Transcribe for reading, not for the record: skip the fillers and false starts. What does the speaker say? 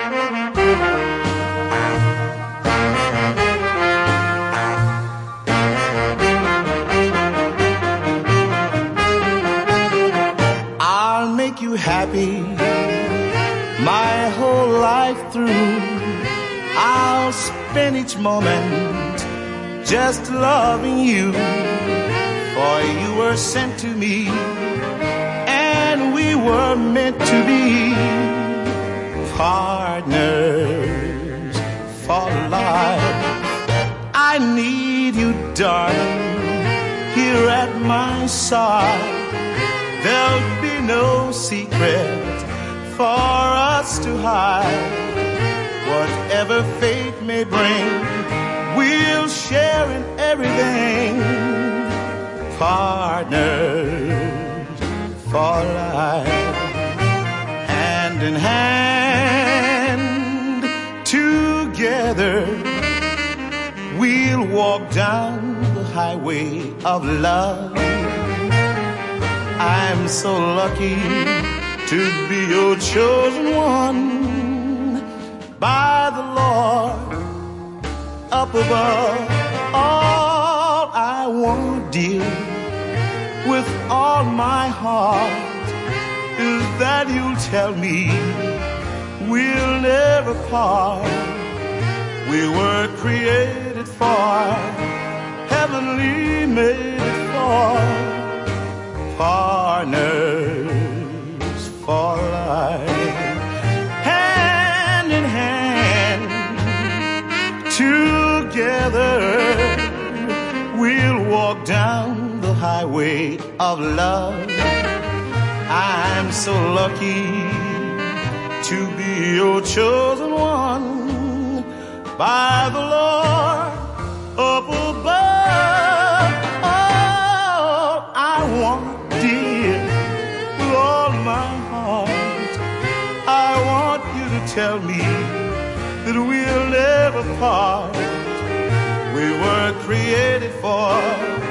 I'll make you happy my whole life through. I'll spend each moment just loving you, for you were sent to me and we were meant to be partners for life. I need you, darling, here at my side. There'll be no secret for us to hide. Whatever fate may bring, we'll share in everything. Partners for life. Hand in hand, together, we'll walk down the highway of love. I'm so lucky to be your chosen one by the Lord up above. All I want, dear, with all my heart, is that you'll tell me we'll never part. We were created for, heavenly made for, partners for life. Hand in hand, together, we'll walk down the highway of love. I'm so lucky to be your chosen one by the Lord up above. All I want, dear, with all my heart, I want you to tell me that we'll never part. We were created for